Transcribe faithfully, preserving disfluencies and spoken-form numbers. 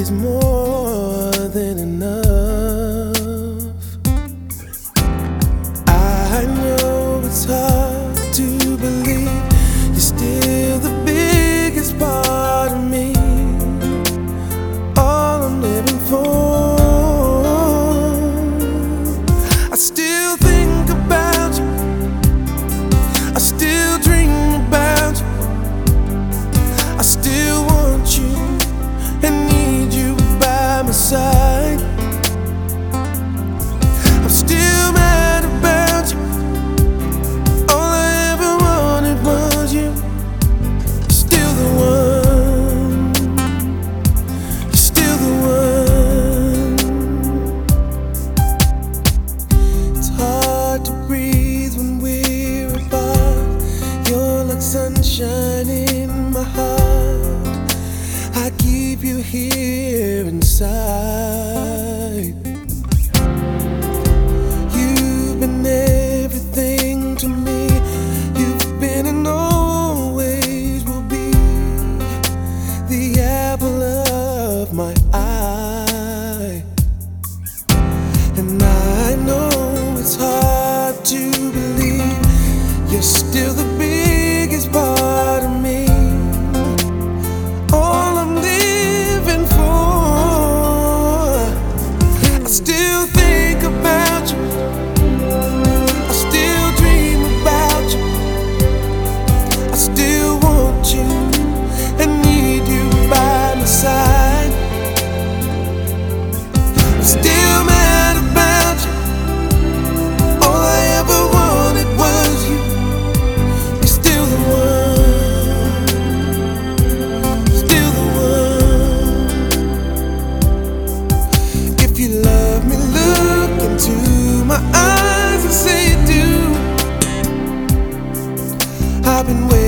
is more than enough. I know it's hard to believe you're still the biggest part of me, all I'm living for. I still think about you, I still dream about you, I still want you and need you by my side. I'm still mad about you, all I ever wanted was you. You're still the one, you're still the one. It's hard to breathe when we're apart. You're like sunshine in my heart. I keep you here inside. You've been everything to me. You've been and always will be the apple of my eye. And I know it's hard to believe you're still the biggest part of me, all I'm living for. I still think about you, I still dream about you, I still want you and need you by my side. I'm still mad about you, all I ever wanted was you. You're still the one, still the one. If you love me, look into my eyes and say you do. I've been waiting